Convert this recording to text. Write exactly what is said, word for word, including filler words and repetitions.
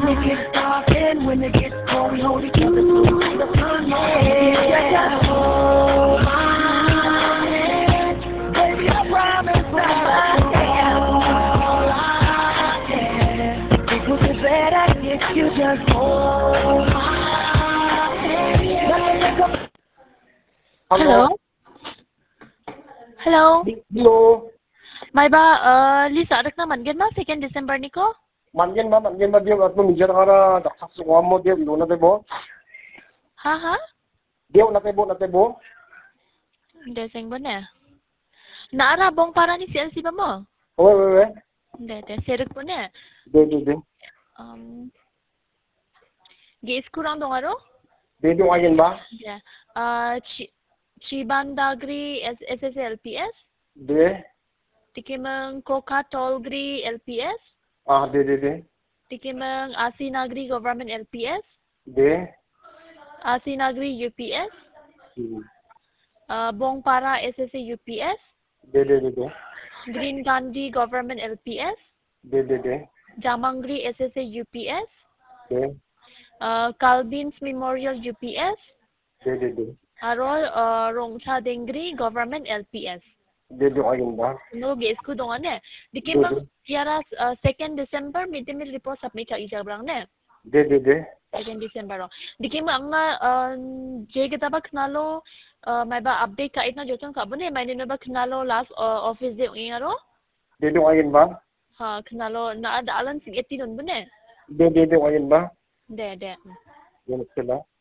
it gets dark and when it gets cold, we hold each other close to the sun. Yeah, just hold my hand, baby. I promise that I can. All I can. It would be better if you just hold my hand. Hello. Hello. Hello. May ba uh, Lisa adak na mangen ma second December ni ko? Mangen ba mangen ba dia atno nijar hara daksak suwa mo dia lo na tebo. Ha ha? Dia na tebo na tebo. Deseng ba na? Naara bong para ni C L C ba mo? Oy oy oy. De de seruk po na. De de de. Um Ge skurang dong aro? De do ayen ba? Yeah. Uh Chi Chibandagri S S S L P S? De. Tikimang Koka Tolgri L P S? Ah de de de. Tikimang Asinagri Government L P S? De. Asinagri U P S? Uh, Bongpara S S A U P S? De de de de. Green Gandhi Government L P S? De de de. Jamangri S S A U P S? De. Uh, Calvin's Memorial U P S? De de de. Aro uh, Rongcha Dengri Government L P S? De do ayen ba? No guess ko dong ane. Dikimang yara uh, second December mid meal report submit ka ijabrang ne. De de de. Second December ro. Dikimang nga uh, je kita ba knalo uh, may ba update ka itna jotong ka bune may nino ba knalo last uh, office day ng aro? De do ayen ba? Ha knalo na adaalan sig eighteen bune. De de do ayen ba? De de. Yan sila.